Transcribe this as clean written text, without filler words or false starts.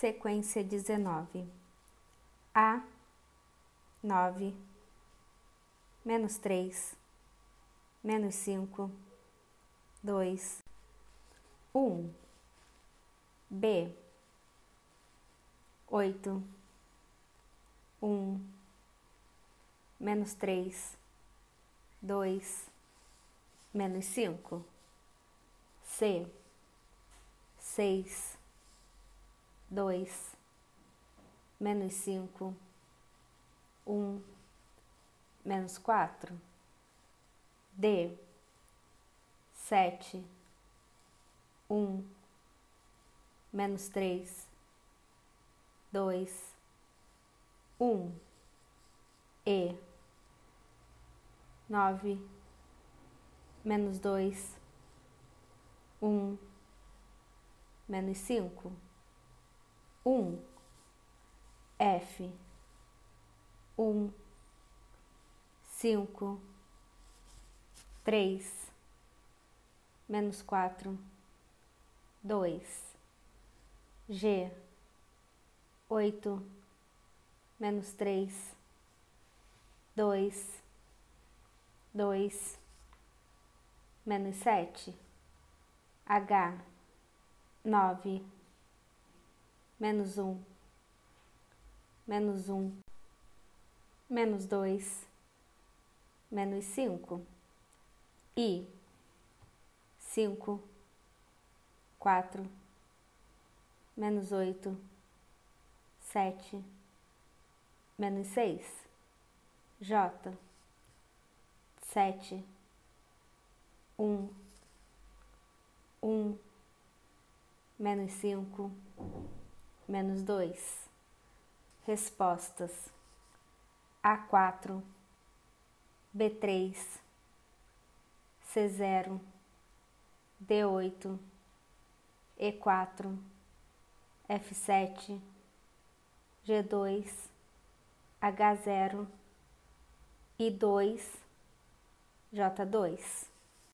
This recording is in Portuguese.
sequência 19, A, 9, menos 3, menos 5, 2, 1, B, 8, 1, menos 3, 2, menos 5, C, 6, 2, menos 5, 1, menos 4, D, 7, 1, menos 3, 2, 1, E, 9, menos 2, 1, menos 5, 1, F, 1, 5, 3, menos 4, 2, G, 8, menos 3, 2, 2, menos 7, H, 9, menos 1, menos 1, menos 2, menos 5, I, 5, 4, menos 8, 7, menos 6, J, 7, 1, 1, menos 5, menos 2. Respostas: A4, B3, C0, D8, E4, F7, G2, H0, I2, J2.